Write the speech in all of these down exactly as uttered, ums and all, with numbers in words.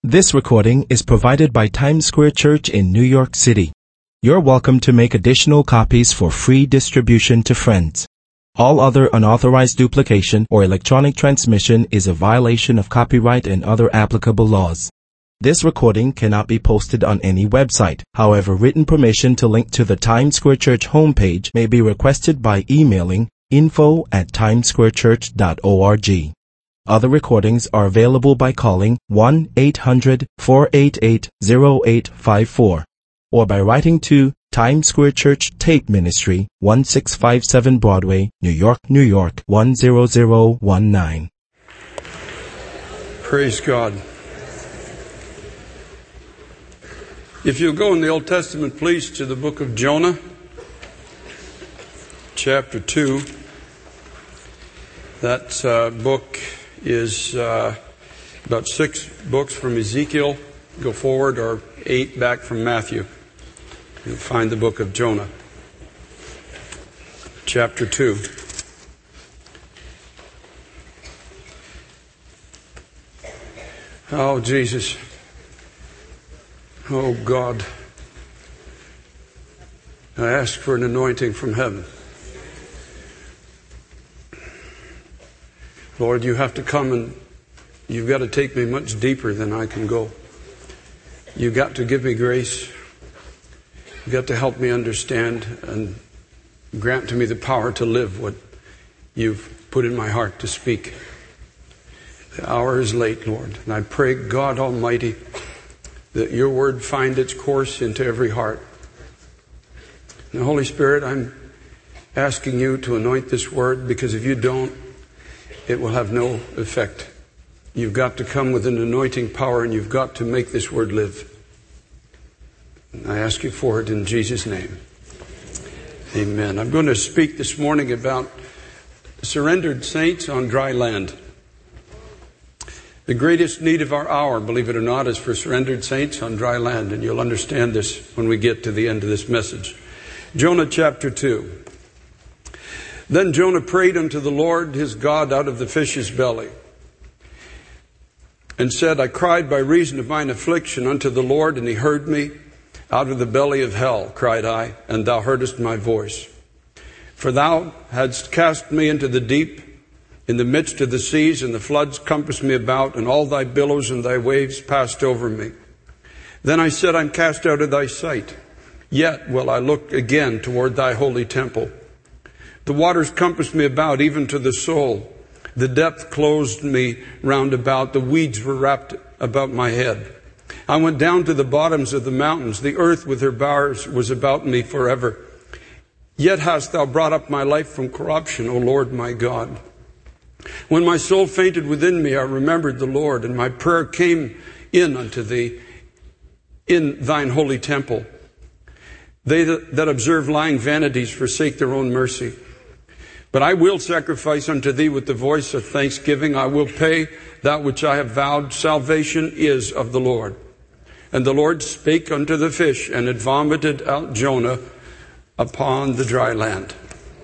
This recording is provided by Times Square Church in New York City. You're welcome to make additional copies for free distribution to friends. All other unauthorized duplication or electronic transmission is a violation of copyright and other applicable laws. This recording cannot be posted on any website. However, written permission to link to the Times Square Church homepage may be requested by emailing info at timessquarechurch dot org. Other recordings are available by calling one eight hundred four eight eight zero eight five four or by writing to Times Square Church Tape Ministry, one six five seven Broadway, New York, New York, one zero zero one nine. Praise God. If you'll go in the Old Testament, please, to the book of Jonah, chapter two. That uh, book is uh, about six books from Ezekiel, go forward, or eight back from Matthew. You'll find the book of Jonah, chapter two. Oh, Jesus. Oh, God. I ask for an anointing from heaven. Lord, you have to come and you've got to take me much deeper than I can go. You've got to give me grace. You've got to help me understand and grant to me the power to live what you've put in my heart to speak. The hour is late, Lord, and I pray, God Almighty, that your word find its course into every heart. And the Holy Spirit, I'm asking you to anoint this word, because if you don't, it will have no effect. You've got to come with an anointing power, and you've got to make this word live. And I ask you for it in Jesus' name. Amen. I'm going to speak this morning about surrendered saints on dry land. The greatest need of our hour, believe it or not, is for surrendered saints on dry land. And you'll understand this when we get to the end of this message. Jonah chapter two. Then Jonah prayed unto the Lord his God out of the fish's belly, and said, I cried by reason of mine affliction unto the Lord, and he heard me. Out of the belly of hell cried I, and thou heardest my voice. For thou hadst cast me into the deep, in the midst of the seas, and the floods compassed me about, and all thy billows and thy waves passed over me. Then I said, I'm cast out of thy sight. Yet will I look again toward thy holy temple. The waters compassed me about, even to the soul. The depth closed me round about. The weeds were wrapped about my head. I went down to the bottoms of the mountains. The earth with her bars was about me forever. Yet hast thou brought up my life from corruption, O Lord my God. When my soul fainted within me, I remembered the Lord, and my prayer came in unto thee in thine holy temple. They that, that observe lying vanities forsake their own mercy. But I will sacrifice unto thee with the voice of thanksgiving. I will pay that which I have vowed. Salvation is of the Lord. And the Lord spake unto the fish, and it vomited out Jonah upon the dry land.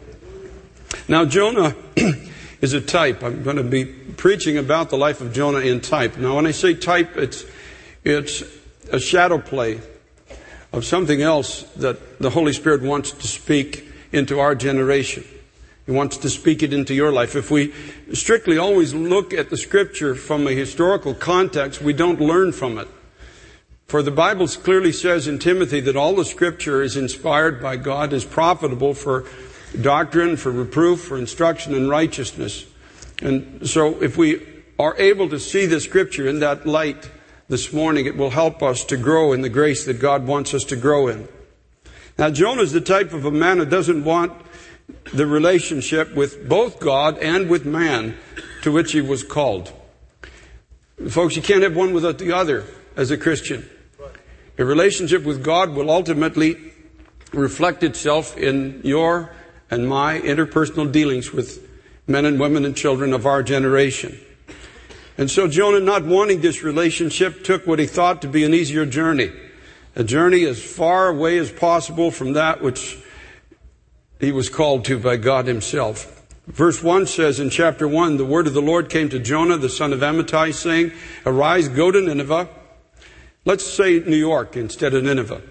Now Jonah is a type. I'm going to be preaching about the life of Jonah in type. Now when I say type, it's it's a shadow play of something else that the Holy Spirit wants to speak into our generation. He wants to speak it into your life. If we strictly always look at the Scripture from a historical context, we don't learn from it. For the Bible clearly says in Timothy that all the Scripture is inspired by God, is profitable for doctrine, for reproof, for instruction in righteousness. And so if we are able to see the Scripture in that light this morning, it will help us to grow in the grace that God wants us to grow in. Now, Jonah is the type of a man who doesn't want the relationship with both God and with man to which he was called. Folks, you can't have one without the other as a Christian. A relationship with God will ultimately reflect itself in your and my interpersonal dealings with men and women and children of our generation. And so Jonah, not wanting this relationship, took what he thought to be an easier journey. A journey as far away as possible from that which he was called to by God himself. Verse one says in chapter one, the word of the Lord came to Jonah, the son of Amittai, saying, Arise, go to Nineveh, Let's say New York instead of Nineveh.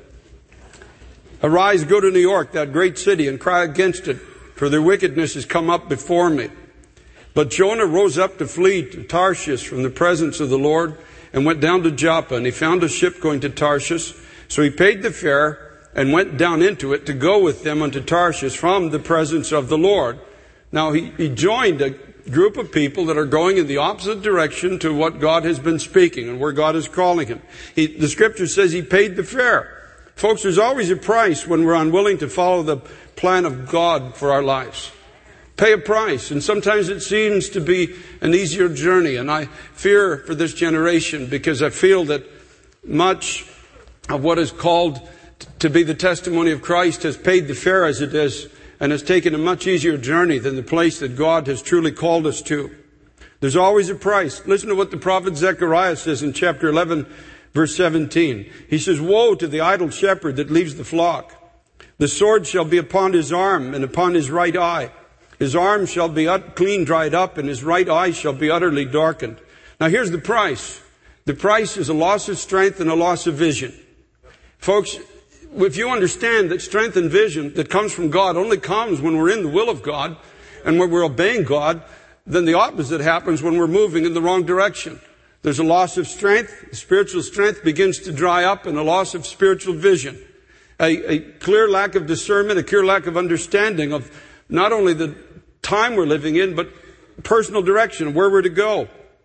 Arise, go to New York, that great city, and cry against it, for their wickedness has come up before me. But Jonah rose up to flee to Tarshish from the presence of the Lord and went down to Joppa, and he found a ship going to Tarshish. So he paid the fare and went down into it to go with them unto Tarshish from the presence of the Lord. Now he, he joined a group of people that are going in the opposite direction to what God has been speaking and where God is calling him. He, the scripture says he paid the fare. Folks, there's always a price when we're unwilling to follow the plan of God for our lives. Pay a price, and sometimes it seems to be an easier journey, and I fear for this generation because I feel that much of what is called to be the testimony of Christ has paid the fare as it is, and has taken a much easier journey than the place that God has truly called us to. There's always a price. Listen to what the prophet Zechariah says in chapter eleven, verse seventeen. He says, "Woe to the idle shepherd that leaves the flock. The sword shall be upon his arm and upon his right eye. His arm shall be clean dried up, and his right eye shall be utterly darkened." Now here's the price. The price is a loss of strength and a loss of vision. Folks, if you understand that strength and vision that comes from God only comes when we're in the will of God and when we're obeying God, then the opposite happens when we're moving in the wrong direction. There's a loss of strength. Spiritual strength begins to dry up, and a loss of spiritual vision. A, a clear lack of discernment, a clear lack of understanding of not only the time we're living in, but personal direction, where we're to go.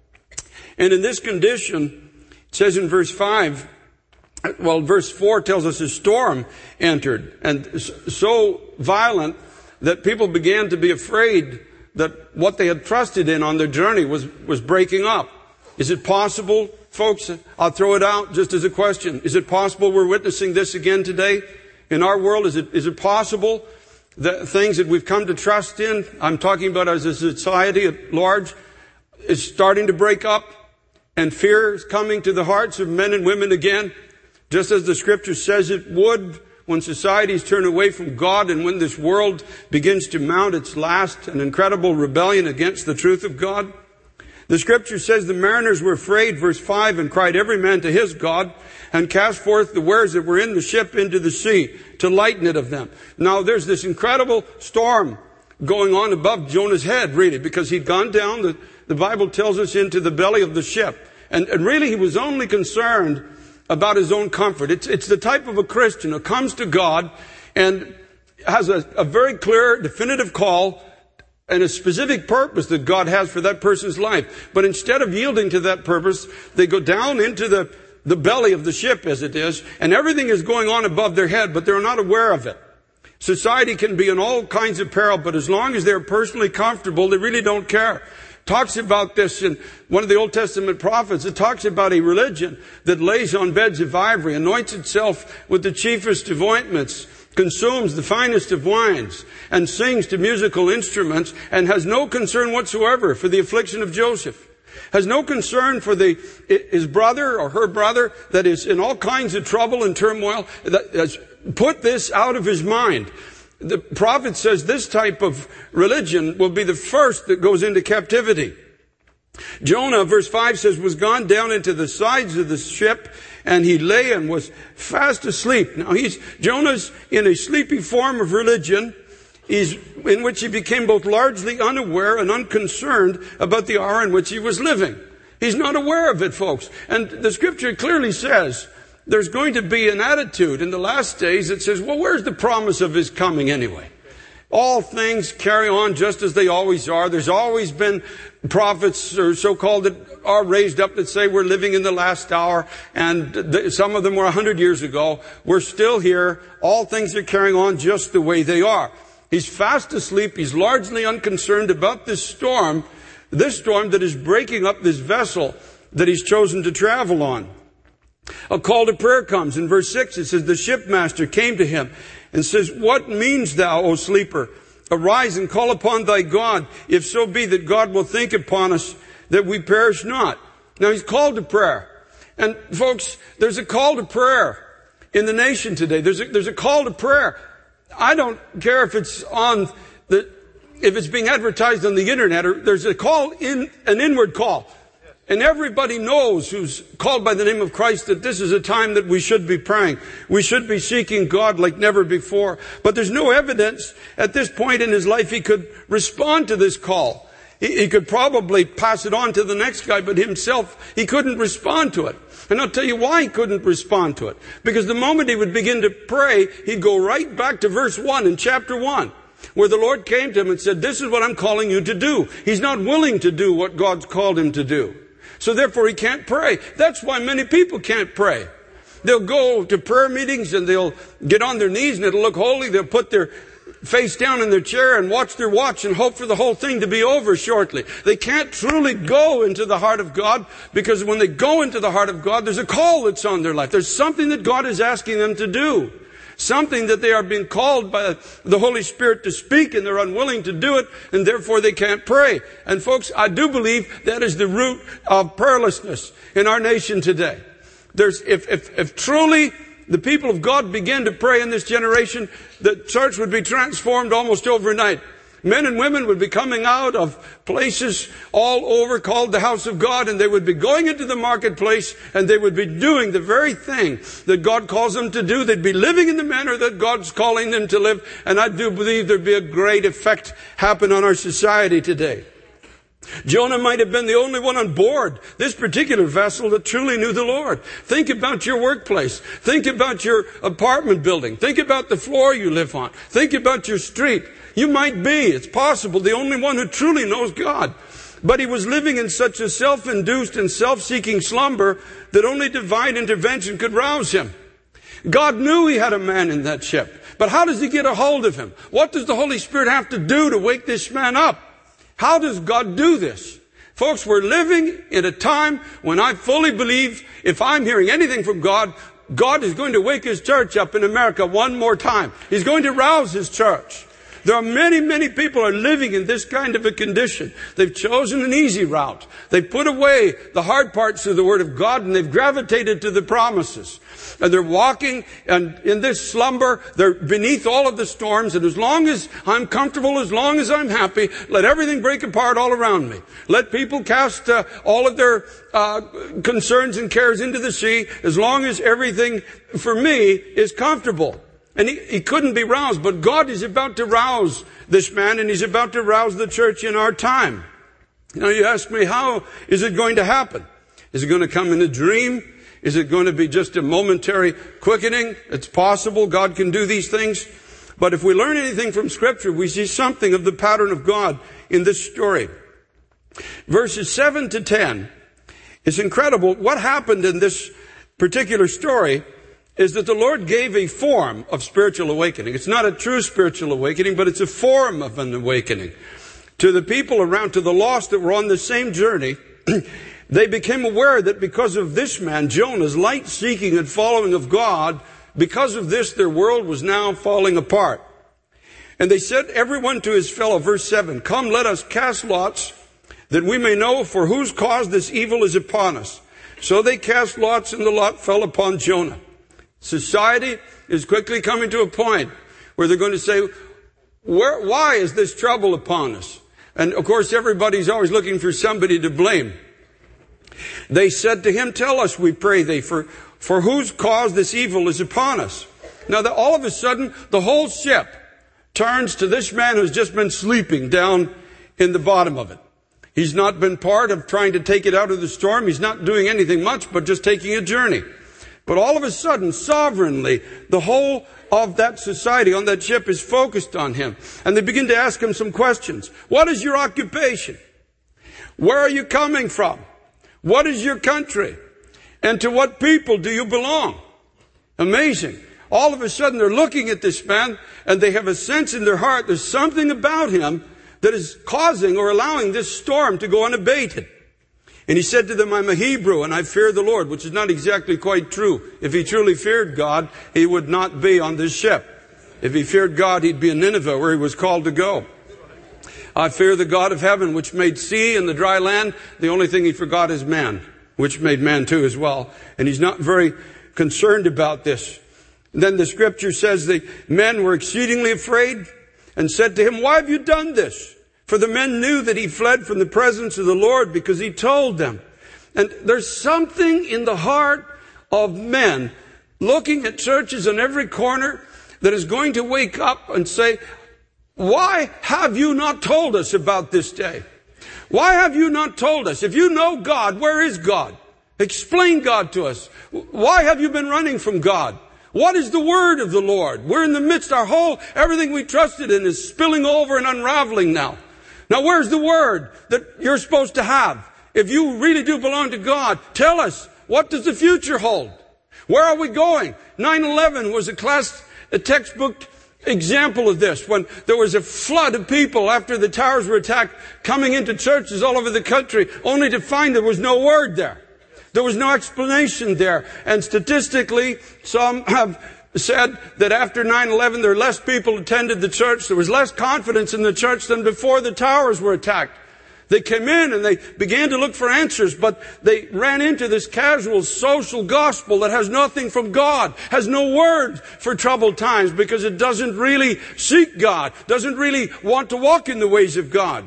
And in this condition, it says in verse five, well, verse four tells us a storm entered, and so violent that people began to be afraid that what they had trusted in on their journey was, was breaking up. Is it possible, folks? I'll throw it out just as a question. Is it possible we're witnessing this again today in our world? Is it, is it possible the things that we've come to trust in, I'm talking about as a society at large, is starting to break up, and fear is coming to the hearts of men and women again, just as the scripture says it would when societies turn away from God and when this world begins to mount its last and incredible rebellion against the truth of God. The scripture says the mariners were afraid, verse five, and cried every man to his God, and cast forth the wares that were in the ship into the sea, to lighten it of them. Now there's this incredible storm going on above Jonah's head, really, because he'd gone down, the, the Bible tells us, into the belly of the ship. And, and really he was only concerned about his own comfort. It's, it's the type of a Christian who comes to God and has a, a very clear, definitive call and a specific purpose that God has for that person's life. But instead of yielding to that purpose, they go down into the, the belly of the ship, as it is, and everything is going on above their head, but they're not aware of it. Society can be in all kinds of peril, but as long as they're personally comfortable, they really don't care. Talks about this in one of the Old Testament prophets. It talks about a religion that lays on beds of ivory, anoints itself with the chiefest of ointments, consumes the finest of wines, and sings to musical instruments, and has no concern whatsoever for the affliction of Joseph. Has no concern for the his brother or her brother that is in all kinds of trouble and turmoil. That has put this out of his mind. The prophet says this type of religion will be the first that goes into captivity. Jonah, verse five says, was gone down into the sides of the ship, and he lay and was fast asleep. Now he's, Jonah's in a sleepy form of religion, he's, in which he became both largely unaware and unconcerned about the hour in which he was living. He's not aware of it, folks. And the scripture clearly says there's going to be an attitude in the last days that says, well, where's the promise of his coming anyway? All things carry on just as they always are. There's always been prophets or so-called that are raised up that say we're living in the last hour, and th- some of them were a hundred years ago. We're still here. All things are carrying on just the way they are. He's fast asleep. He's largely unconcerned about this storm, this storm that is breaking up this vessel that he's chosen to travel on. A call to prayer comes. In verse six, it says, the shipmaster came to him and says, what means thou, O sleeper? Arise and call upon thy God, if so be that God will think upon us that we perish not. Now he's called to prayer. And folks, there's a call to prayer in the nation today. There's a, there's a call to prayer. I don't care if it's on the, if it's being advertised on the internet, or there's a call in, an inward call. And everybody knows who's called by the name of Christ that this is a time that we should be praying. We should be seeking God like never before. But there's no evidence at this point in his life he could respond to this call. He, he could probably pass it on to the next guy, but himself, he couldn't respond to it. And I'll tell you why he couldn't respond to it. Because the moment he would begin to pray, he'd go right back to verse one in chapter one. Where the Lord came to him and said, this is what I'm calling you to do. He's not willing to do what God's called him to do. So therefore he can't pray. That's why many people can't pray. They'll go to prayer meetings and they'll get on their knees and it'll look holy. They'll put their face down in their chair and watch their watch and hope for the whole thing to be over shortly. They can't truly go into the heart of God, because when they go into the heart of God, there's a call that's on their life. There's something that God is asking them to do. Something that they are being called by the Holy Spirit to speak, and they're unwilling to do it, and therefore they can't pray. And folks, I do believe that is the root of prayerlessness in our nation today. There's, if, if, if truly the people of God begin to pray in this generation, the church would be transformed almost overnight. Men and women would be coming out of places all over called the house of God, and they would be going into the marketplace, and they would be doing the very thing that God calls them to do. They'd be living in the manner that God's calling them to live, and I do believe there'd be a great effect happen on our society today. Jonah might have been the only one on board this particular vessel that truly knew the Lord. Think about your workplace. Think about your apartment building. Think about the floor you live on. Think about your street. You might be, it's possible, the only one who truly knows God. But he was living in such a self-induced and self-seeking slumber that only divine intervention could rouse him. God knew he had a man in that ship. But how does he get a hold of him? What does the Holy Spirit have to do to wake this man up? How does God do this? Folks, we're living in a time when I fully believe if I'm hearing anything from God, God is going to wake his church up in America one more time. He's going to rouse his church. There are many, many people are living in this kind of a condition. They've chosen an easy route. They've put away the hard parts of the Word of God, and they've gravitated to the promises. And they're walking and in this slumber. They're beneath all of the storms. And as long as I'm comfortable, as long as I'm happy, let everything break apart all around me. Let people cast uh, all of their uh, concerns and cares into the sea, as long as everything for me is comfortable. And he, he couldn't be roused, but God is about to rouse this man, and he's about to rouse the church in our time. Now you ask me, how is it going to happen? Is it going to come in a dream? Is it going to be just a momentary quickening? It's possible God can do these things. But if we learn anything from Scripture, we see something of the pattern of God in this story. Verses seven to ten. It's incredible. What happened in this particular story is that the Lord gave a form of spiritual awakening. It's not a true spiritual awakening, but it's a form of an awakening. To the people around, to the lost that were on the same journey, they became aware that because of this man, Jonah's light-seeking and following of God, because of this, their world was now falling apart. And they said, everyone to his fellow, verse seven, come, let us cast lots, that we may know for whose cause this evil is upon us. So they cast lots, and the lot fell upon Jonah. Society is quickly coming to a point where they're going to say, Where, why is this trouble upon us? And of course, everybody's always looking for somebody to blame. They said to him, tell us, we pray thee, for, for whose cause this evil is upon us. Now, that all of a sudden, the whole ship turns to this man who's just been sleeping down in the bottom of it. He's not been part of trying to take it out of the storm. He's not doing anything much, but just taking a journey. But all of a sudden, sovereignly, the whole of that society on that ship is focused on him. And they begin to ask him some questions. What is your occupation? Where are you coming from? What is your country? And to what people do you belong? Amazing. All of a sudden, they're looking at this man, and they have a sense in their heart there's something about him that is causing or allowing this storm to go unabated. And he said to them, I'm a Hebrew and I fear the Lord, which is not exactly quite true. If he truly feared God, he would not be on this ship. If he feared God, he'd be in Nineveh, where he was called to go. I fear the God of heaven, which made sea and the dry land. The only thing he forgot is man, which made man too as well. And he's not very concerned about this. And then the scripture says the men were exceedingly afraid and said to him, why have you done this? For the men knew that he fled from the presence of the Lord, because he told them. And there's something in the heart of men looking at churches in every corner that is going to wake up and say, why have you not told us about this day? Why have you not told us? If you know God, where is God? Explain God to us. Why have you been running from God? What is the word of the Lord? We're in the midst, our whole, everything we trusted in is spilling over and unraveling now. Now where's the word that you're supposed to have? If you really do belong to God, tell us, what does the future hold? Where are we going? nine eleven was a class, a textbook example of this, when there was a flood of people after the towers were attacked coming into churches all over the country, only to find there was no word there. There was no explanation there. And statistically, some have said that after nine eleven, there were less people attended the church. There was less confidence in the church than before the towers were attacked. They came in and they began to look for answers, but they ran into this casual social gospel that has nothing from God, has no word for troubled times, because it doesn't really seek God, doesn't really want to walk in the ways of God.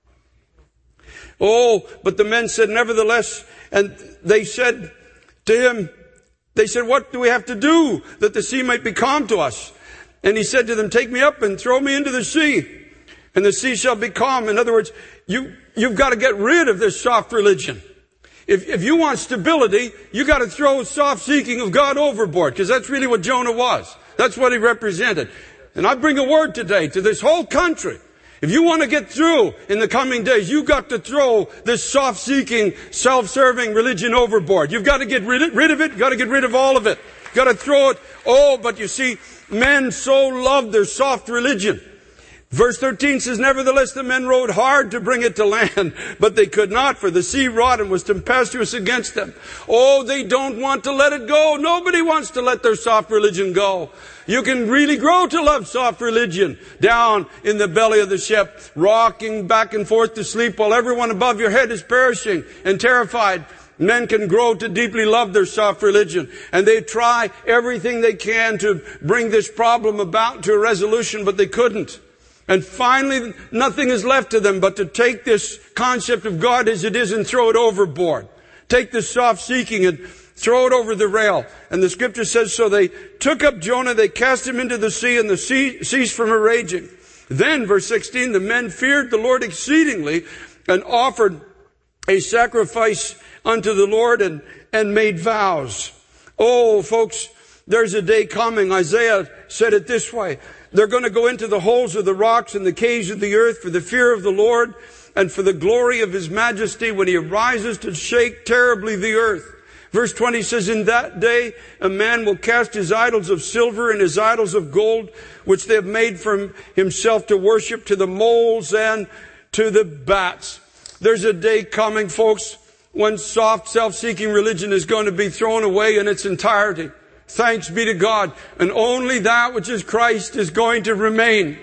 Oh, but the men said, nevertheless, and they said to him, they said, what do we have to do that the sea might be calm to us? And he said to them, take me up and throw me into the sea, and the sea shall be calm. In other words, you, you've got to get rid of this soft religion. If, if you want stability, you got to throw soft seeking of God overboard, because that's really what Jonah was. That's what he represented. And I bring a word today to this whole country. If you want to get through in the coming days, you've got to throw this soft-seeking, self-serving religion overboard. You've got to get rid, rid of it. You've got to get rid of all of it. You've got to throw it. Oh, but you see, men so love their soft religion. Verse thirteen says, nevertheless the men rowed hard to bring it to land, but they could not, for the sea wrought and was tempestuous against them. Oh, they don't want to let it go. Nobody wants to let their soft religion go. You can really grow to love soft religion down in the belly of the ship, rocking back and forth to sleep while everyone above your head is perishing and terrified. Men can grow to deeply love their soft religion, and they try everything they can to bring this problem about to a resolution, but they couldn't. And finally, nothing is left to them but to take this concept of God as it is and throw it overboard. Take this soft seeking and throw it over the rail. And the scripture says, so they took up Jonah, they cast him into the sea, and the sea ceased from her raging. Then, verse sixteen, the men feared the Lord exceedingly and offered a sacrifice unto the Lord and, and made vows. Oh, folks, there's a day coming. Isaiah said it this way. They're going to go into the holes of the rocks and the caves of the earth for the fear of the Lord and for the glory of his majesty when he arises to shake terribly the earth. Verse twenty says, in that day a man will cast his idols of silver and his idols of gold, which they have made for himself to worship, to the moles and to the bats. There's a day coming, folks, when soft, self-seeking religion is going to be thrown away in its entirety. Thanks be to God. And only that which is Christ is going to remain.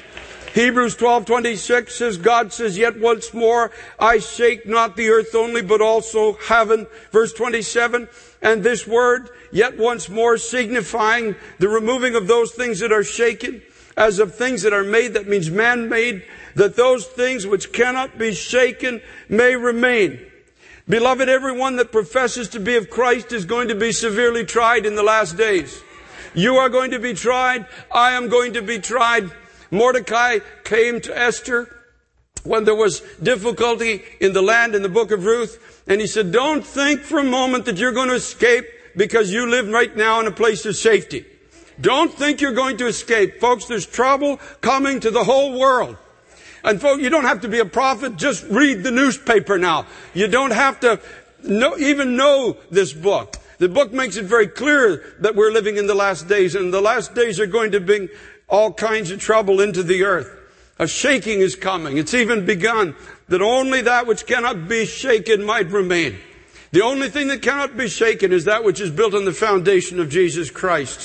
Hebrews twelve twenty-six says, God says, yet once more, I shake not the earth only, but also heaven. Verse twenty-seven, and this word, yet once more, signifying the removing of those things that are shaken, as of things that are made, that means man-made, that those things which cannot be shaken may remain. Beloved, everyone that professes to be of Christ is going to be severely tried in the last days. You are going to be tried. I am going to be tried. Mordecai came to Esther when there was difficulty in the land in the book of Ruth, and he said, don't think for a moment that you're going to escape because you live right now in a place of safety. Don't think you're going to escape. Folks, there's trouble coming to the whole world. And folks, you don't have to be a prophet. Just read the newspaper now. You don't have to know, even know this book. The book makes it very clear that we're living in the last days, and the last days are going to bring all kinds of trouble into the earth. A shaking is coming. It's even begun, that only that which cannot be shaken might remain. The only thing that cannot be shaken is that which is built on the foundation of Jesus Christ.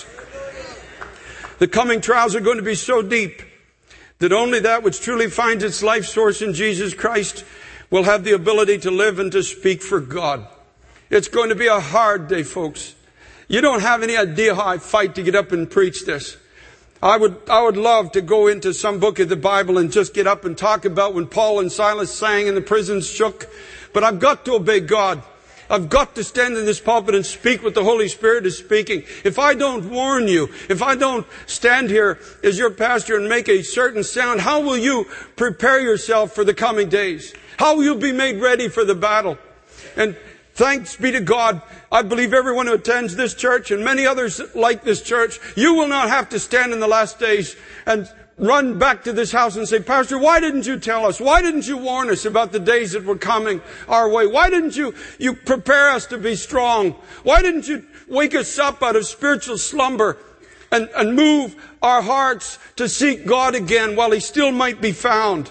The coming trials are going to be so deep that only that which truly finds its life source in Jesus Christ will have the ability to live and to speak for God. It's going to be a hard day, folks. You don't have any idea how I fight to get up and preach this. I would, I would love to go into some book of the Bible and just get up and talk about when Paul and Silas sang and the prisons shook. But I've got to obey God. I've got to stand in this pulpit and speak what the Holy Spirit is speaking. If I don't warn you, if I don't stand here as your pastor and make a certain sound, how will you prepare yourself for the coming days? How will you be made ready for the battle? And thanks be to God, I believe everyone who attends this church and many others like this church, you will not have to stand in the last days and run back to this house and say, Pastor, why didn't you tell us? Why didn't you warn us about the days that were coming our way? Why didn't you, you prepare us to be strong? Why didn't you wake us up out of spiritual slumber and, and move our hearts to seek God again while He still might be found?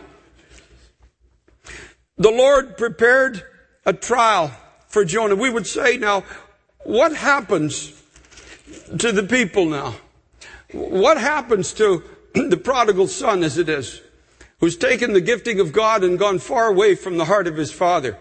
The Lord prepared a trial for Jonah. We would say now, what happens to the people now? What happens to the prodigal son, as it is, who's taken the gifting of God and gone far away from the heart of his father?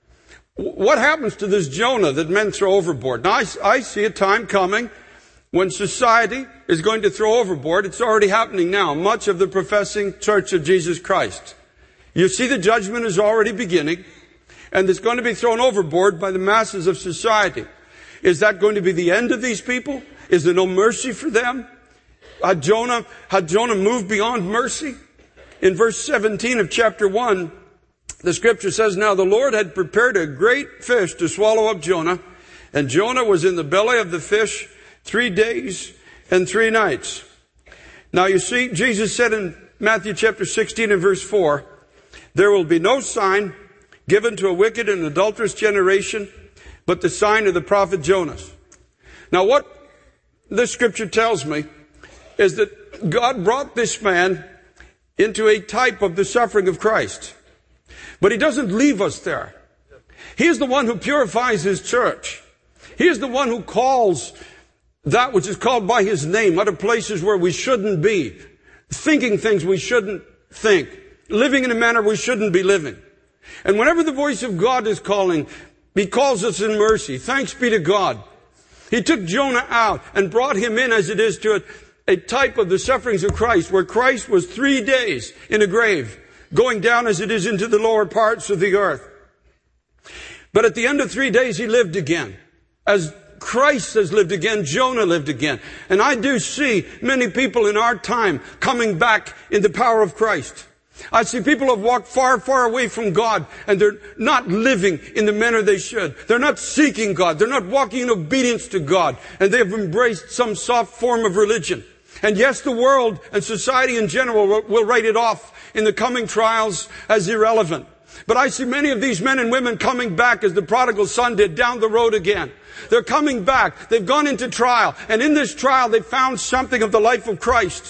What happens to this Jonah that men throw overboard? Now, I, I see a time coming when society is going to throw overboard. It's already happening now. Much of the professing Church of Jesus Christ. You see, the judgment is already beginning, and it's going to be thrown overboard by the masses of society. Is that going to be the end of these people? Is there no mercy for them? Had Jonah, had Jonah moved beyond mercy? In verse seventeen of chapter one, the scripture says, now the Lord had prepared a great fish to swallow up Jonah, and Jonah was in the belly of the fish three days and three nights. Now you see, Jesus said in Matthew chapter sixteen and verse four, there will be no sign given to a wicked and adulterous generation, but the sign of the prophet Jonas. Now what this scripture tells me is that God brought this man into a type of the suffering of Christ. But He doesn't leave us there. He is the one who purifies His church. He is the one who calls that which is called by His name out of places where we shouldn't be, thinking things we shouldn't think, living in a manner we shouldn't be living. And whenever the voice of God is calling, He calls us in mercy. Thanks be to God. He took Jonah out and brought him in, as it is to a, a type of the sufferings of Christ, where Christ was three days in a grave, going down as it is into the lower parts of the earth. But at the end of three days, He lived again. As Christ has lived again, Jonah lived again. And I do see many people in our time coming back in the power of Christ. I see people who have walked far, far away from God, and they're not living in the manner they should. They're not seeking God. They're not walking in obedience to God. And they have embraced some soft form of religion. And yes, the world and society in general will write it off in the coming trials as irrelevant. But I see many of these men and women coming back as the prodigal son did, down the road again. They're coming back. They've gone into trial. And in this trial, they found something of the life of Christ.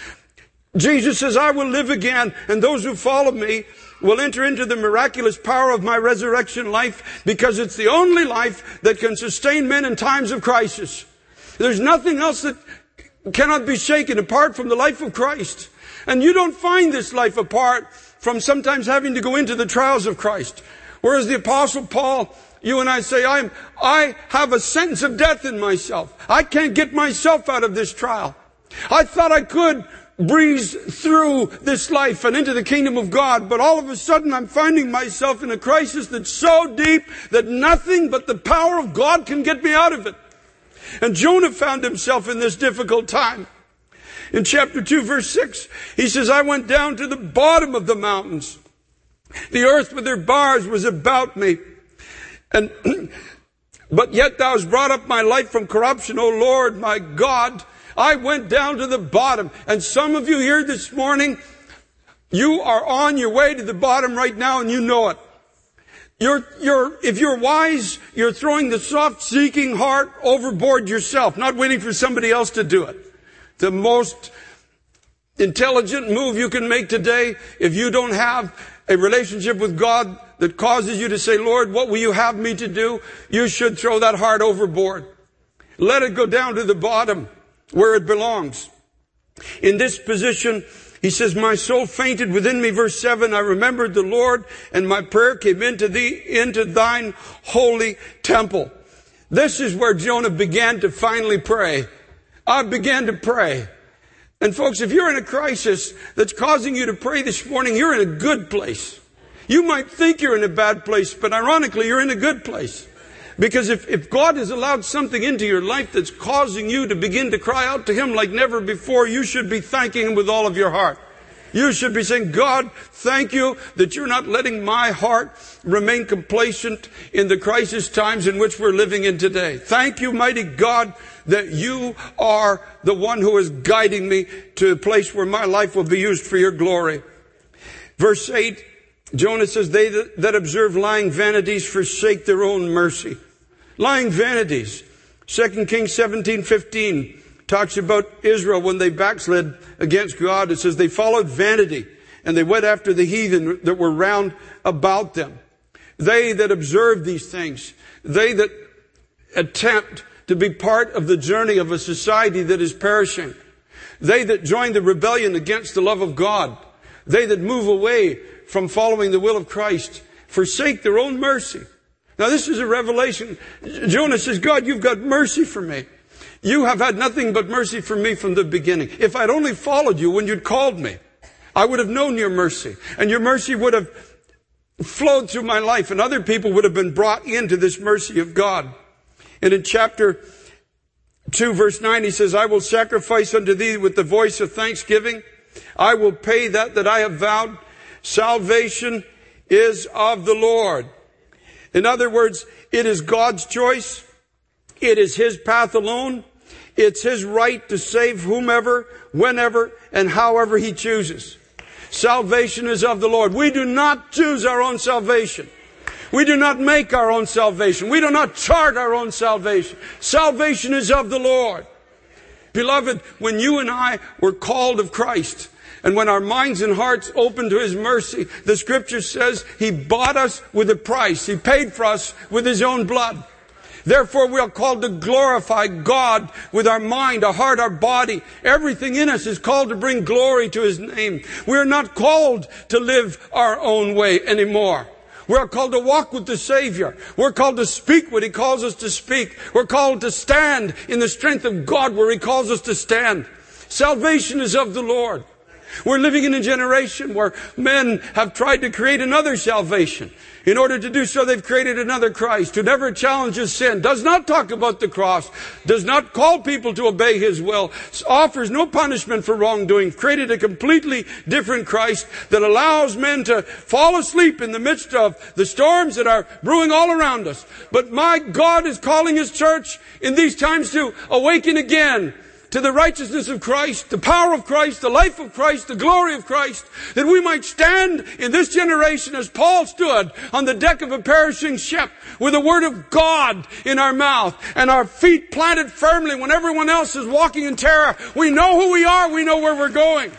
Jesus says, I will live again, and those who follow me will enter into the miraculous power of my resurrection life, because it's the only life that can sustain men in times of crisis. There's nothing else that cannot be shaken apart from the life of Christ. And you don't find this life apart from sometimes having to go into the trials of Christ. Whereas the Apostle Paul, you and I say, I'm, I have a sentence of death in myself. I can't get myself out of this trial. I thought I could breeze through this life and into the kingdom of God, but all of a sudden I'm finding myself in a crisis that's so deep that nothing but the power of God can get me out of it. And Jonah found himself in this difficult time. In chapter two, verse six, he says, I went down to the bottom of the mountains. The earth with her bars was about me. And, but yet thou hast brought up my life from corruption, O Lord, my God. I went down to the bottom. And some of you here this morning, you are on your way to the bottom right now, and you know it. You're, you're, if you're wise, you're throwing the soft seeking heart overboard yourself, not waiting for somebody else to do it. The most intelligent move you can make today, if you don't have a relationship with God that causes you to say, Lord, what will you have me to do? You should throw that heart overboard. Let it go down to the bottom where it belongs. In this position, he says, my soul fainted within me. Verse seven, I remembered the Lord, and my prayer came into thee, into thine holy temple. This is where Jonah began to finally pray. I began to pray. And folks, if you're in a crisis that's causing you to pray this morning, you're in a good place. You might think you're in a bad place, but ironically, you're in a good place. Because if, if God has allowed something into your life that's causing you to begin to cry out to Him like never before, you should be thanking Him with all of your heart. You should be saying, God, thank you that you're not letting my heart remain complacent in the crisis times in which we're living in today. Thank you, mighty God, that you are the one who is guiding me to a place where my life will be used for your glory. Verse eight, Jonah says, they that observe lying vanities forsake their own mercy. Lying vanities. Second Kings seventeen fifteen. Talks about Israel when they backslid against God. It says they followed vanity and they went after the heathen that were round about them. They that observe these things, they that attempt to be part of the journey of a society that is perishing, they that join the rebellion against the love of God, they that move away from following the will of Christ, forsake their own mercy. Now this is a revelation. Jonah says, God, you've got mercy for me. You have had nothing but mercy for me from the beginning. If I'd only followed you when you'd called me, I would have known your mercy. And your mercy would have flowed through my life. And other people would have been brought into this mercy of God. And in chapter two, verse nine, he says, I will sacrifice unto thee with the voice of thanksgiving. I will pay that that I have vowed. Salvation is of the Lord. In other words, it is God's choice. It is His path alone. It's His right to save whomever, whenever, and however He chooses. Salvation is of the Lord. We do not choose our own salvation. We do not make our own salvation. We do not chart our own salvation. Salvation is of the Lord. Beloved, when you and I were called of Christ, and when our minds and hearts opened to His mercy, the Scripture says He bought us with a price. He paid for us with His own blood. Therefore, we are called to glorify God with our mind, our heart, our body. Everything in us is called to bring glory to His name. We are not called to live our own way anymore. We are called to walk with the Savior. We're called to speak what He calls us to speak. We're called to stand in the strength of God where He calls us to stand. Salvation is of the Lord. We're living in a generation where men have tried to create another salvation. In order to do so, they've created another Christ who never challenges sin, does not talk about the cross, does not call people to obey His will, offers no punishment for wrongdoing, created a completely different Christ that allows men to fall asleep in the midst of the storms that are brewing all around us. But my God is calling His church in these times to awaken again to the righteousness of Christ, the power of Christ, the life of Christ, the glory of Christ, that we might stand in this generation as Paul stood on the deck of a perishing ship with the Word of God in our mouth and our feet planted firmly when everyone else is walking in terror. We know who we are. We know where we're going.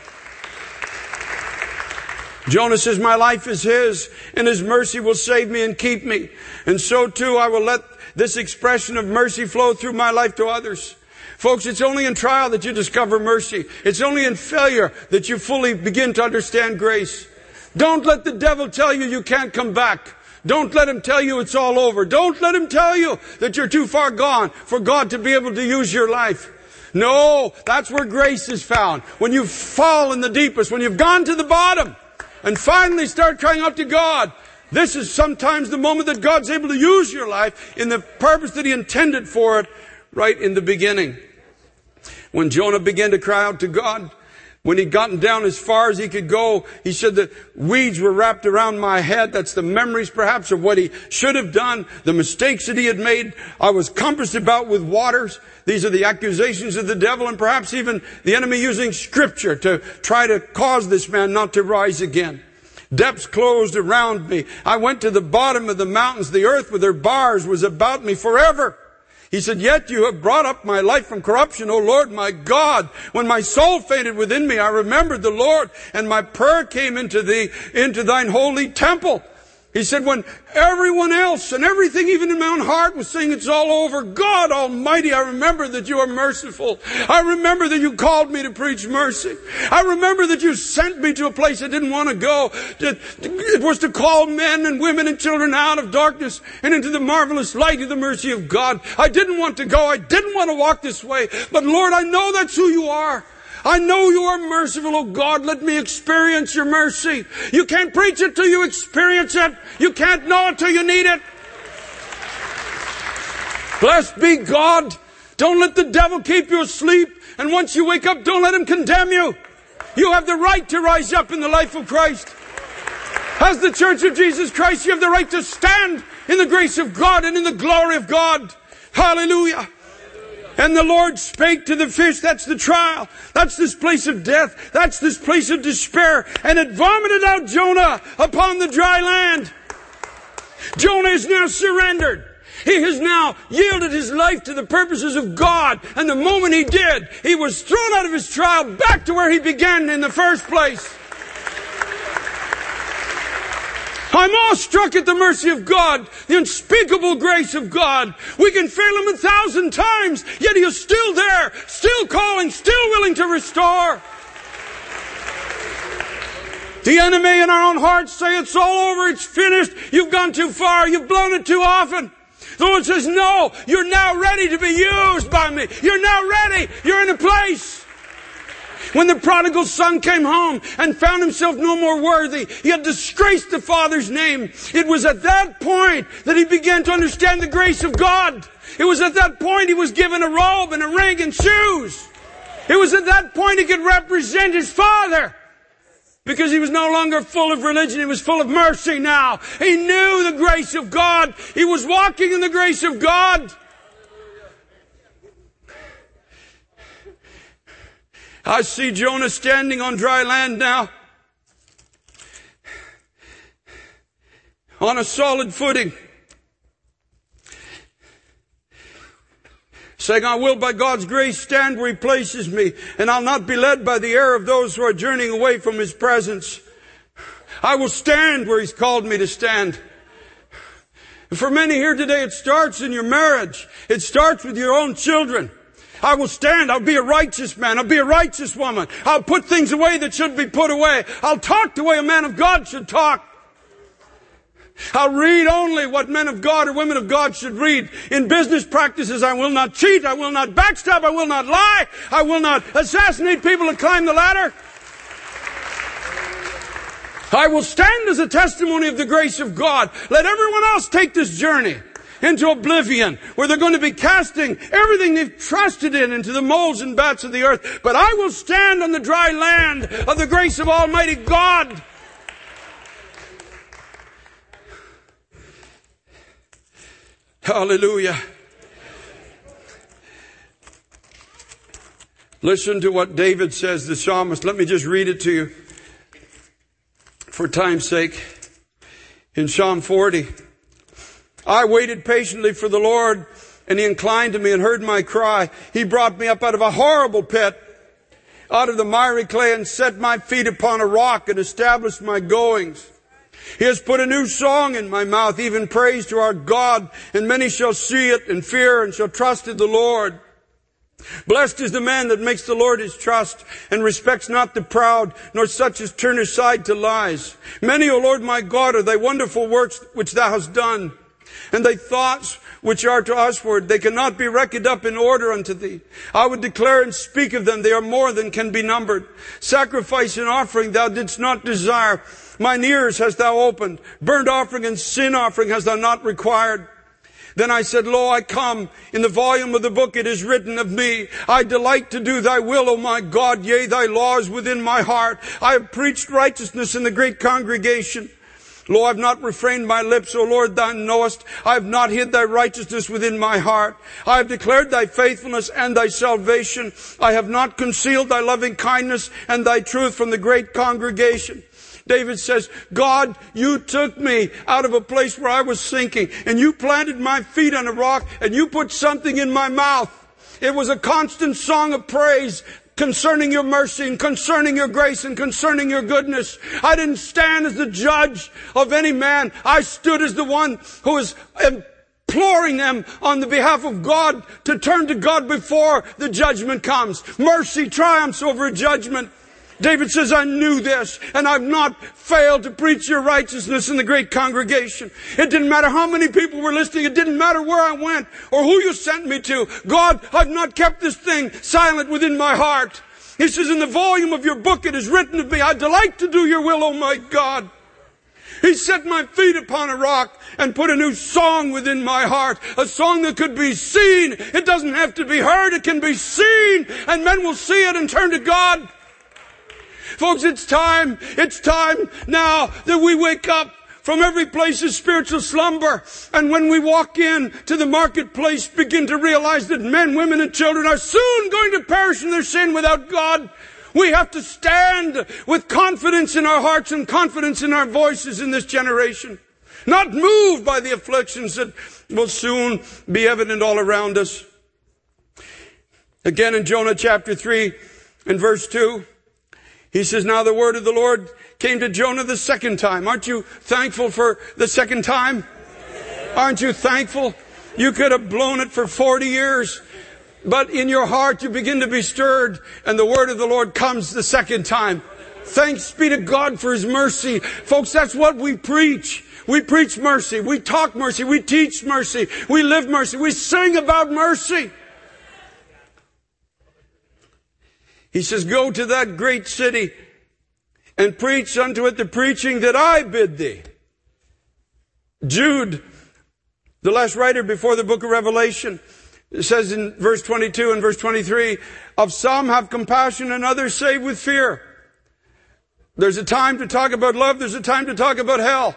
Jonah says, my life is His, and His mercy will save me and keep me. And so too I will let this expression of mercy flow through my life to others. Folks, it's only in trial that you discover mercy. It's only in failure that you fully begin to understand grace. Don't let the devil tell you you can't come back. Don't let him tell you it's all over. Don't let him tell you that you're too far gone for God to be able to use your life. No, that's where grace is found. When you fall in the deepest, when you've gone to the bottom and finally start crying out to God, this is sometimes the moment that God's able to use your life in the purpose that He intended for it right in the beginning. When Jonah began to cry out to God, when he'd gotten down as far as he could go, he said that weeds were wrapped around my head. That's the memories perhaps of what he should have done, the mistakes that he had made. I was compassed about with waters. These are the accusations of the devil and perhaps even the enemy using Scripture to try to cause this man not to rise again. Depths closed around me. I went to the bottom of the mountains. The earth with her bars was about me forever. He said, yet you have brought up my life from corruption, O Lord, my God. When my soul fainted within me, I remembered the Lord, and my prayer came into thee, into thine holy temple. He said, when everyone else and everything, even in my own heart, was saying it's all over, God Almighty, I remember that you are merciful. I remember that you called me to preach mercy. I remember that you sent me to a place I didn't want to go. It was to call men and women and children out of darkness and into the marvelous light of the mercy of God. I didn't want to go. I didn't want to walk this way. But Lord, I know that's who you are. I know you are merciful, oh God. Let me experience your mercy. You can't preach it till you experience it. You can't know it till you need it. Blessed be God. Don't let the devil keep you asleep. And once you wake up, don't let him condemn you. You have the right to rise up in the life of Christ. As the Church of Jesus Christ, you have the right to stand in the grace of God and in the glory of God. Hallelujah. And the Lord spake to the fish. That's the trial. That's this place of death. That's this place of despair. And it vomited out Jonah upon the dry land. Jonah is now surrendered. He has now yielded his life to the purposes of God. And the moment he did, he was thrown out of his trial back to where he began in the first place. I'm awestruck at the mercy of God, the unspeakable grace of God. We can fail him a thousand times, yet he is still there, still calling, still willing to restore. The enemy in our own hearts say it's all over, it's finished, you've gone too far, you've blown it too often. The Lord says, no, you're now ready to be used by me. You're now ready. You're in a place. When the prodigal son came home and found himself no more worthy, he had disgraced the Father's name. It was at that point that he began to understand the grace of God. It was at that point he was given a robe and a ring and shoes. It was at that point he could represent his Father. Because he was no longer full of religion, he was full of mercy now. He knew the grace of God. He was walking in the grace of God. I see Jonah standing on dry land now, on a solid footing, saying, I will by God's grace stand where he places me, and I'll not be led by the error of those who are journeying away from his presence. I will stand where he's called me to stand. And for many here today, it starts in your marriage. It starts with your own children. I will stand. I'll be a righteous man. I'll be a righteous woman. I'll put things away that should be put away. I'll talk the way a man of God should talk. I'll read only what men of God or women of God should read. In business practices, I will not cheat. I will not backstab. I will not lie. I will not assassinate people and climb the ladder. I will stand as a testimony of the grace of God. Let everyone else take this journey into oblivion, where they're going to be casting everything they've trusted in into the moles and bats of the earth. But I will stand on the dry land of the grace of Almighty God. Hallelujah. Listen to what David says, the psalmist. Let me just read it to you for time's sake. In Psalm forty. I waited patiently for the Lord, and he inclined to me and heard my cry. He brought me up out of a horrible pit, out of the miry clay, and set my feet upon a rock and established my goings. He has put a new song in my mouth, even praise to our God, and many shall see it and fear and shall trust in the Lord. Blessed is the man that makes the Lord his trust and respects not the proud, nor such as turn aside to lies. Many, O Lord my God, are thy wonderful works which thou hast done, and thy thoughts which are to usward, they cannot be reckoned up in order unto thee. I would declare and speak of them, they are more than can be numbered. Sacrifice and offering thou didst not desire. Mine ears hast thou opened. Burnt offering and sin offering hast thou not required. Then I said, Lo, I come. In the volume of the book it is written of me. I delight to do thy will, O my God. Yea, thy law is within my heart. I have preached righteousness in the great congregation. Lo, I have not refrained my lips, O Lord, thou knowest. I have not hid thy righteousness within my heart. I have declared thy faithfulness and thy salvation. I have not concealed thy loving kindness and thy truth from the great congregation. David says, God, you took me out of a place where I was sinking, and you planted my feet on a rock, and you put something in my mouth. It was a constant song of praise concerning your mercy and concerning your grace and concerning your goodness. I didn't stand as the judge of any man. I stood as the one who was imploring them on the behalf of God to turn to God before the judgment comes. Mercy triumphs over judgment. David says, I knew this, and I've not failed to preach your righteousness in the great congregation. It didn't matter how many people were listening. It didn't matter where I went or who you sent me to. God, I've not kept this thing silent within my heart. He says, in the volume of your book it is written of me, I delight to do your will, O my God. He set my feet upon a rock and put a new song within my heart. A song that could be seen. It doesn't have to be heard. It can be seen. And men will see it and turn to God. Folks, it's time. It's time now that we wake up from every place of spiritual slumber. And when we walk in to the marketplace, begin to realize that men, women, and children are soon going to perish in their sin without God. We have to stand with confidence in our hearts and confidence in our voices in this generation. Not moved by the afflictions that will soon be evident all around us. Again in Jonah chapter three and verse two, he says, now the word of the Lord came to Jonah the second time. Aren't you thankful for the second time? Aren't you thankful? You could have blown it for forty years. But in your heart you begin to be stirred, and the word of the Lord comes the second time. Thanks be to God for His mercy. Folks, that's what we preach. We preach mercy. We talk mercy. We teach mercy. We live mercy. We sing about mercy. He says, go to that great city and preach unto it the preaching that I bid thee. Jude, the last writer before the book of Revelation, it says in verse twenty-two and verse twenty-three, of some have compassion and others save with fear. There's a time to talk about love. There's a time to talk about hell.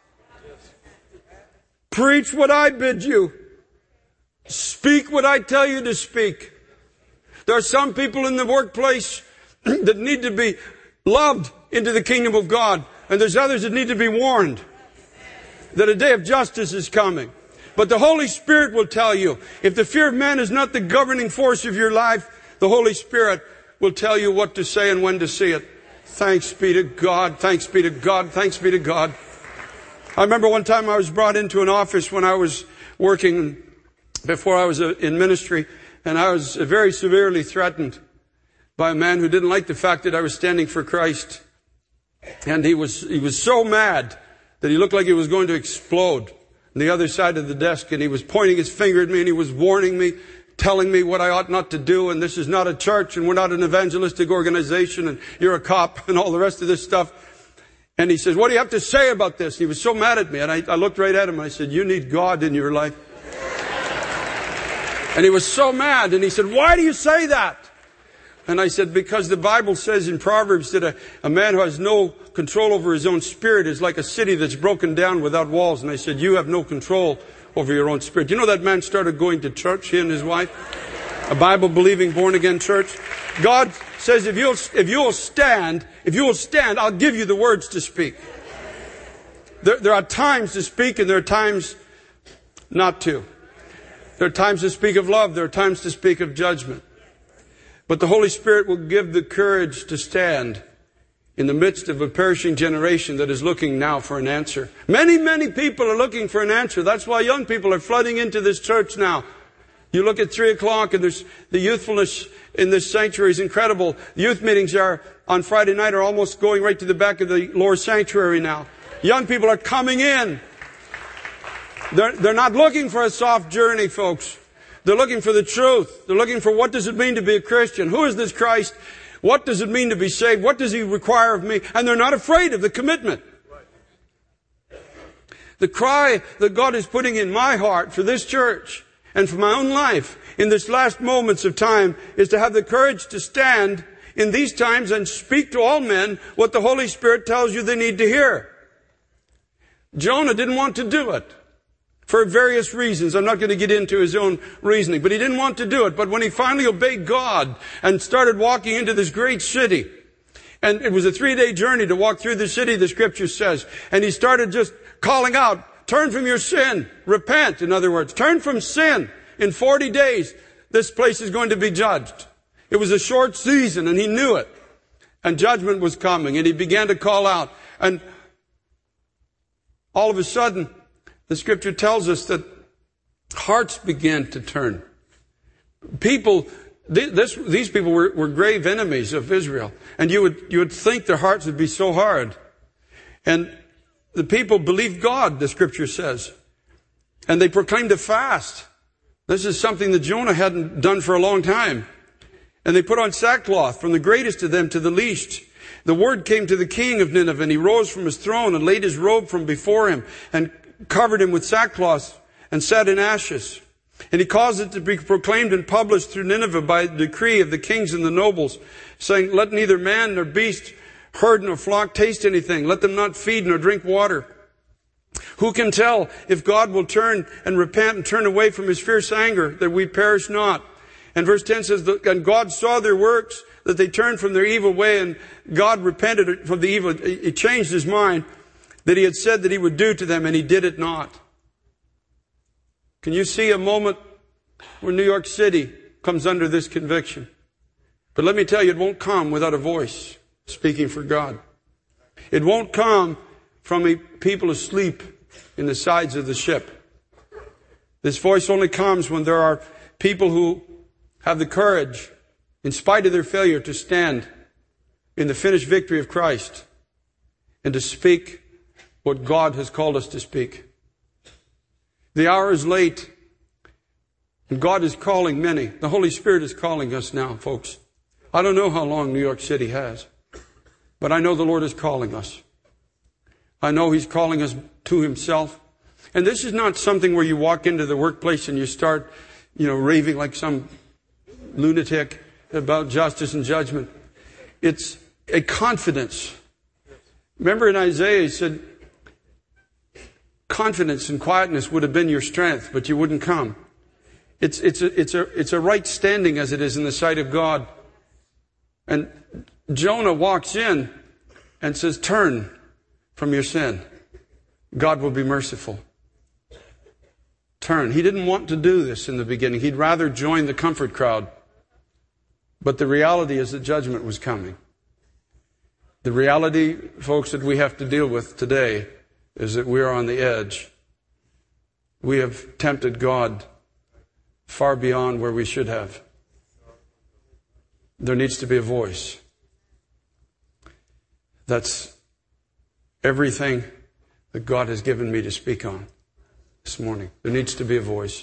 Preach what I bid you. Speak what I tell you to speak. There are some people in the workplace that need to be loved into the kingdom of God. And there's others that need to be warned that a day of justice is coming. But the Holy Spirit will tell you, if the fear of man is not the governing force of your life, the Holy Spirit will tell you what to say and when to say it. Thanks be to God. Thanks be to God. Thanks be to God. I remember one time I was brought into an office when I was working before I was in ministry, and I was very severely threatened by a man who didn't like the fact that I was standing for Christ. And he was, he was so mad that he looked like he was going to explode on the other side of the desk, and he was pointing his finger at me and he was warning me, telling me what I ought not to do, and this is not a church and we're not an evangelistic organization and you're a cop and all the rest of this stuff. And he says, what do you have to say about this? And he was so mad at me, and I, I looked right at him and I said, you need God in your life. And he was so mad, and he said, why do you say that? And I said, because the Bible says in Proverbs that a, a man who has no control over his own spirit is like a city that's broken down without walls. And I said, you have no control over your own spirit. You know that man started going to church, he and his wife? A Bible-believing, born-again church. God says, if you'll, if you'll stand, if you will stand, I'll give you the words to speak. There, there are times to speak and there are times not to. There are times to speak of love. There are times to speak of judgment. But the Holy Spirit will give the courage to stand in the midst of a perishing generation that is looking now for an answer. Many, many people are looking for an answer. That's why young people are flooding into this church now. You look at three o'clock and there's the youthfulness in this sanctuary is incredible. The youth meetings are on Friday night are almost going right to the back of the lower sanctuary now. Young people are coming in. They're, they're not looking for a soft journey, folks. They're looking for the truth. They're looking for what does it mean to be a Christian? Who is this Christ? What does it mean to be saved? What does He require of me? And they're not afraid of the commitment. The cry that God is putting in my heart for this church and for my own life in this last moments of time is to have the courage to stand in these times and speak to all men what the Holy Spirit tells you they need to hear. Jonah didn't want to do it. For various reasons. I'm not going to get into his own reasoning, but he didn't want to do it. But when he finally obeyed God and started walking into this great city, and it was a three-day journey to walk through the city, the Scripture says, and he started just calling out, turn from your sin, repent, in other words, turn from sin. In forty days, this place is going to be judged. It was a short season, and he knew it. And judgment was coming, and he began to call out. And all of a sudden, the Scripture tells us that hearts began to turn. People, this, these people were, were grave enemies of Israel. And you would, you would think their hearts would be so hard. And the people believed God, the Scripture says. And they proclaimed a fast. This is something that Jonah hadn't done for a long time. And they put on sackcloth from the greatest of them to the least. The word came to the king of Nineveh, and he rose from his throne and laid his robe from before him and covered him with sackcloth and sat in ashes. And he caused it to be proclaimed and published through Nineveh by decree of the kings and the nobles, saying, let neither man nor beast, herd nor flock taste anything. Let them not feed nor drink water. Who can tell if God will turn and repent and turn away from his fierce anger, that we perish not? And verse ten says, and God saw their works, that they turned from their evil way, and God repented from the evil. He changed his mind that he had said that he would do to them, and he did it not. Can you see a moment where New York City comes under this conviction? But let me tell you, it won't come without a voice speaking for God. It won't come from a people asleep in the sides of the ship. This voice only comes when there are people who have the courage, in spite of their failure, to stand in the finished victory of Christ and to speak what God has called us to speak. The hour is late, and God is calling many. The Holy Spirit is calling us now, folks. I don't know how long New York City has, but I know the Lord is calling us. I know He's calling us to Himself. And this is not something where you walk into the workplace and you start, you know, raving like some lunatic about justice and judgment. It's a confidence. Remember in Isaiah, he said, confidence and quietness would have been your strength, but you wouldn't come. It's, it's, a, it's, a, it's a right standing as it is in the sight of God. And Jonah walks in and says, turn from your sin. God will be merciful. Turn. He didn't want to do this in the beginning. He'd rather join the comfort crowd. But the reality is that judgment was coming. The reality, folks, that we have to deal with today is that we are on the edge. We have tempted God far beyond where we should have. There needs to be a voice. That's everything that God has given me to speak on this morning. There needs to be a voice.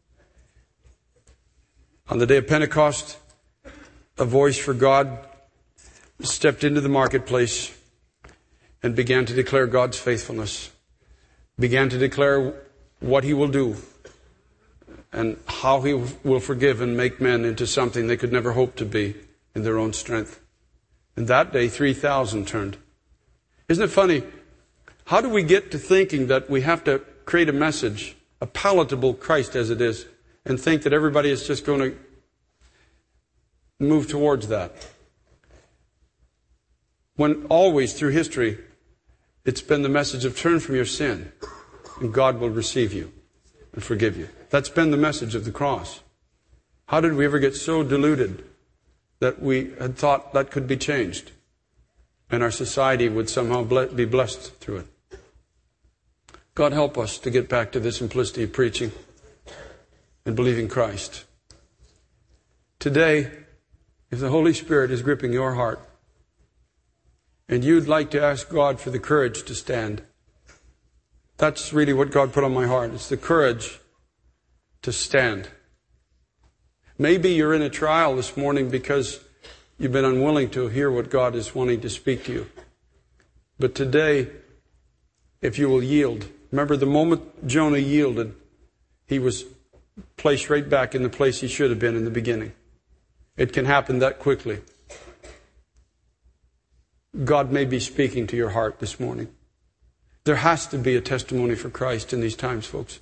On the day of Pentecost, a voice for God stepped into the marketplace and began to declare God's faithfulness, began to declare what He will do and how He will forgive and make men into something they could never hope to be in their own strength. And that day, three thousand turned. Isn't it funny? How do we get to thinking that we have to create a message, a palatable Christ as it is, and think that everybody is just going to move towards that? When always through history, it's been the message of turn from your sin and God will receive you and forgive you. That's been the message of the cross. How did we ever get so deluded that we had thought that could be changed and our society would somehow be blessed through it? God help us to get back to the simplicity of preaching and believing Christ. Today, if the Holy Spirit is gripping your heart and you'd like to ask God for the courage to stand, that's really what God put on my heart. It's the courage to stand. Maybe you're in a trial this morning because you've been unwilling to hear what God is wanting to speak to you. But today, if you will yield, remember the moment Jonah yielded, he was placed right back in the place he should have been in the beginning. It can happen that quickly. God may be speaking to your heart this morning. There has to be a testimony for Christ in these times, folks.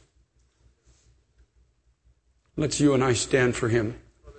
Let's you and I stand for Him.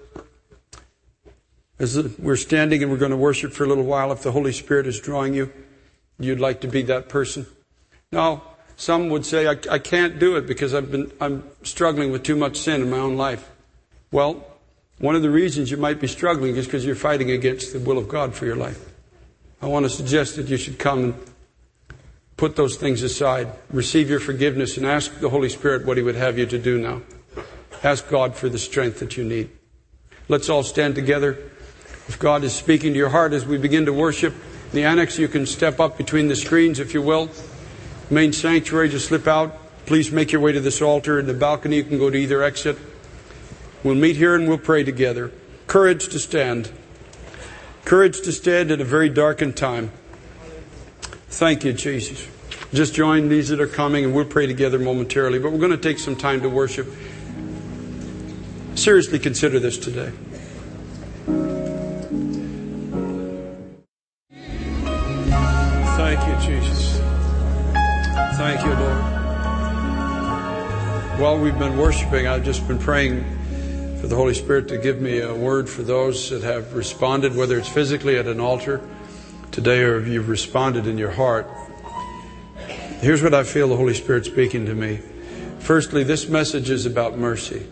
As we're standing and we're going to worship for a little while, if the Holy Spirit is drawing you, you'd like to be that person. Now, some would say, I, I can't do it because I've been, I'm struggling with too much sin in my own life. Well, one of the reasons you might be struggling is because you're fighting against the will of God for your life. I want to suggest that you should come and put those things aside, receive your forgiveness, and ask the Holy Spirit what He would have you to do now. Ask God for the strength that you need. Let's all stand together. If God is speaking to your heart as we begin to worship, in the annex you can step up between the screens if you will. Main sanctuary, just slip out. Please make your way to this altar. In the balcony you can go to either exit. We'll meet here and we'll pray together. Courage to stand. Courage to stand at a very darkened time. Thank you, Jesus. Just join these that are coming and we'll pray together momentarily. But we're going to take some time to worship. Seriously consider this today. Thank you, Jesus. Thank you, Lord. While we've been worshiping, I've just been praying for the Holy Spirit to give me a word for those that have responded, whether it's physically at an altar today or if you've responded in your heart. Here's what I feel the Holy Spirit speaking to me. Firstly, this message is about mercy.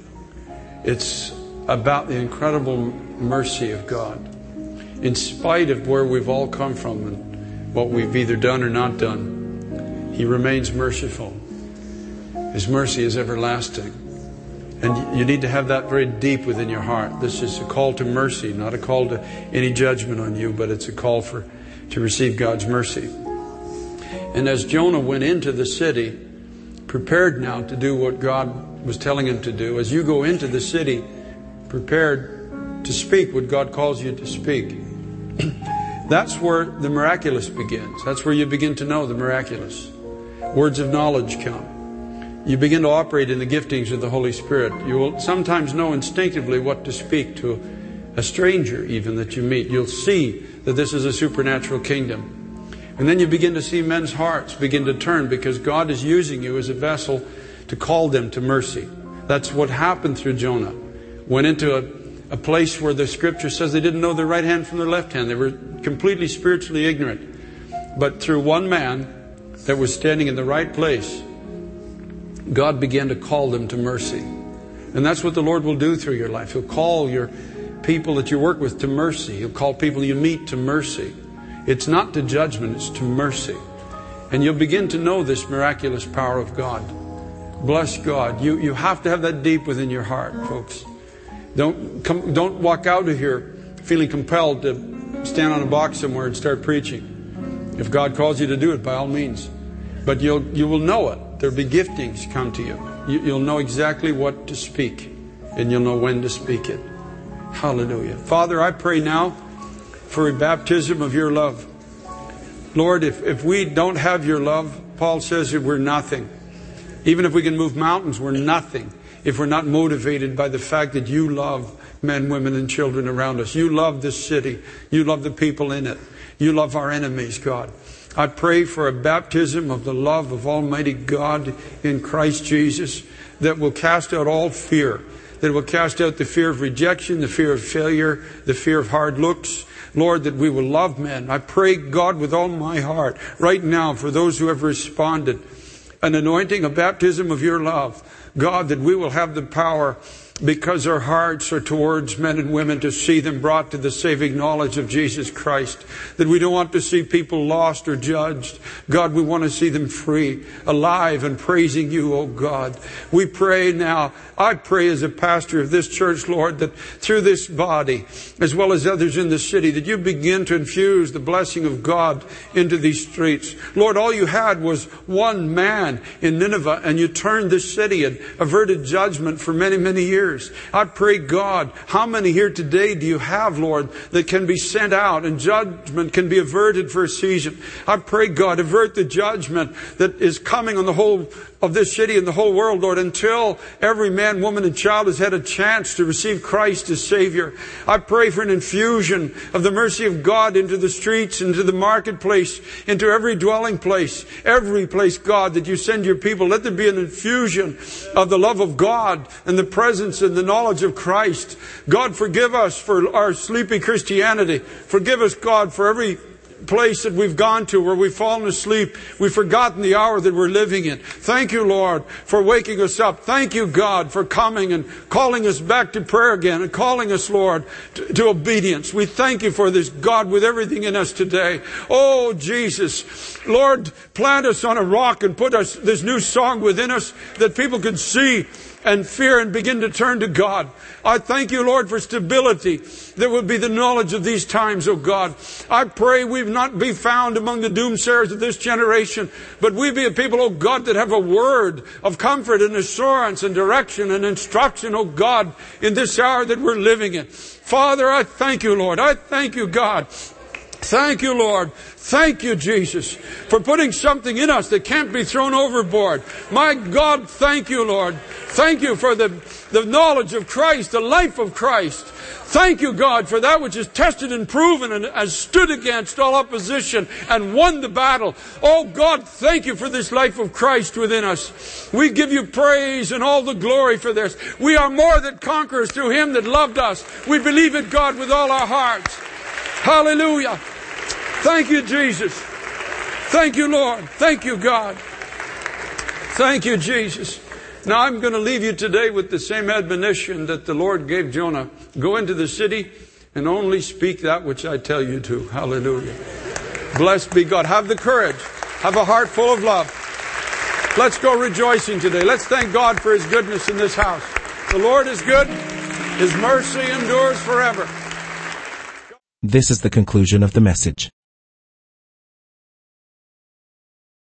It's about the incredible mercy of God. In spite of where we've all come from and what we've either done or not done, He remains merciful. His mercy is everlasting. And you need to have that very deep within your heart. This is a call to mercy, not a call to any judgment on you, but it's a call for to receive God's mercy. And as Jonah went into the city, prepared now to do what God was telling him to do, as you go into the city, prepared to speak what God calls you to speak, that's where the miraculous begins. That's where you begin to know the miraculous. Words of knowledge come. You begin to operate in the giftings of the Holy Spirit. You will sometimes know instinctively what to speak to a stranger even that you meet. You'll see that this is a supernatural kingdom. And then you begin to see men's hearts begin to turn because God is using you as a vessel to call them to mercy. That's what happened through Jonah. Went into a, a place where the scripture says they didn't know their right hand from their left hand. They were completely spiritually ignorant. But through one man that was standing in the right place, God began to call them to mercy. And that's what the Lord will do through your life. He'll call your people that you work with to mercy. He'll call people you meet to mercy. It's not to judgment, it's to mercy. And you'll begin to know this miraculous power of God. Bless God. You, you have to have that deep within your heart, folks. Don't, come, don't walk out of here feeling compelled to stand on a box somewhere and start preaching. If God calls you to do it, by all means. But you'll, you will know it. There'll be giftings come to you. you. You'll know exactly what to speak. And you'll know when to speak it. Hallelujah. Father, I pray now for a baptism of your love. Lord, if, if we don't have your love, Paul says that we're nothing. Even if we can move mountains, we're nothing. If we're not motivated by the fact that you love men, women, and children around us. You love this city. You love the people in it. You love our enemies, God. I pray for a baptism of the love of Almighty God in Christ Jesus that will cast out all fear, that will cast out the fear of rejection, the fear of failure, the fear of hard looks. Lord, that we will love men. I pray, God, with all my heart, right now, for those who have responded, an anointing, a baptism of your love. God, that we will have the power, because our hearts are towards men and women, to see them brought to the saving knowledge of Jesus Christ. That we don't want to see people lost or judged. God, we want to see them free, alive and praising you, oh God. We pray now, I pray as a pastor of this church, Lord, that through this body, as well as others in the city, that you begin to infuse the blessing of God into these streets. Lord, all you had was one man in Nineveh, and you turned this city and averted judgment for many, many years. I pray, God, how many here today do you have, Lord, that can be sent out and judgment can be averted for a season? I pray, God, avert the judgment that is coming on the whole of this city and the whole world, Lord, until every man, woman, and child has had a chance to receive Christ as Savior. I pray for an infusion of the mercy of God into the streets, into the marketplace, into every dwelling place, every place, God, that you send your people. Let there be an infusion of the love of God and the presence and the knowledge of Christ. God, forgive us for our sleepy Christianity. Forgive us, God, for every place that we've gone to where we've fallen asleep. We've forgotten the hour that we're living in. Thank you, Lord, for waking us up. Thank you, God, for coming and calling us back to prayer again and calling us, Lord, to, to obedience. We thank you for this, God, with everything in us today. Oh, Jesus, Lord, plant us on a rock and put us this new song within us that people can see and fear and begin to turn to God. I thank you, Lord, for stability that would be the knowledge of these times, oh God. I pray we not be found among the doomsayers of this generation, but we be a people, oh God, that have a word of comfort and assurance and direction and instruction, oh God, in this hour that we're living in. Father, I thank you, Lord. I thank you, God. Thank you, Lord. Thank you, Jesus, for putting something in us that can't be thrown overboard. My God, thank you, Lord. Thank you for the, the knowledge of Christ, the life of Christ. Thank you, God, for that which is tested and proven and has stood against all opposition and won the battle. Oh, God, thank you for this life of Christ within us. We give you praise and all the glory for this. We are more than conquerors through Him that loved us. We believe it, God, with all our hearts. Hallelujah. Thank you, Jesus. Thank you, Lord. Thank you, God. Thank you, Jesus. Now I'm going to leave you today with the same admonition that the Lord gave Jonah. Go into the city and only speak that which I tell you to. Hallelujah. Blessed be God. Have the courage. Have a heart full of love. Let's go rejoicing today. Let's thank God for His goodness in this house. The Lord is good. His mercy endures forever. This is the conclusion of the message.